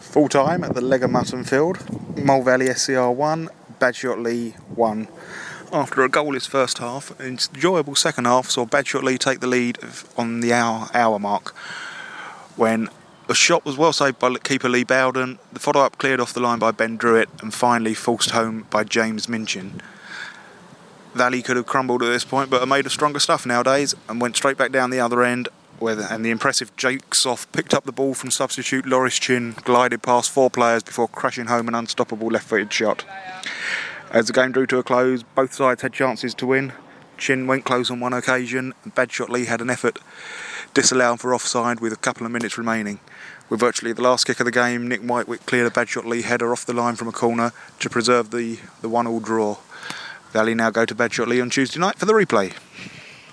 Full time at the Leg of Mutton Field. Mole Valley SCR 1, Badshot Lee 1. After a goalless first half, an enjoyable second half saw Badshot Lee take the lead on the hour mark when a shot was well saved by keeper Lee Bowden, the follow-up cleared off the line by Ben Druitt and finally forced home by James Minchin. Valley could have crumbled at this point but are made of stronger stuff nowadays and went straight back down the other end, and the impressive Jake Soft picked up the ball from substitute Loris Chin, glided past 4 players before crashing home an unstoppable left-footed shot. As the game drew to a close, both sides had chances to win. Chin went close on one occasion, and Badshot Lee had an effort disallowed for offside with a couple of minutes remaining. With virtually the last kick of the game, Nick Whitewick cleared a Badshot Lee header off the line from a corner to preserve the 1-1 draw. Valley now go to Badshot Lee on Tuesday night for the replay.